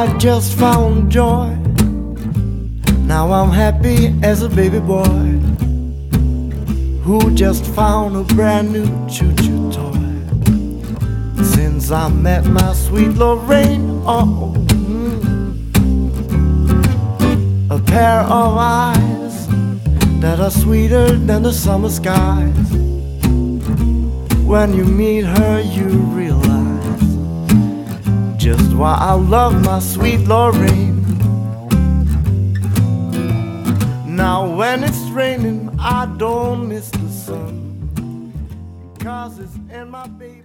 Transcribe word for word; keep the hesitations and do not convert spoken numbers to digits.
I just found joy. Now I'm happy as a baby boy who just found a brand new choo-choo toy. Since I met my sweet Lorraine, oh, mm, a pair of eyes that are sweeter than the summer skies. When you meet her, you realize just why I love my sweet Lorraine. Now when it's raining, I don't miss the sun, 'cause it's in my baby.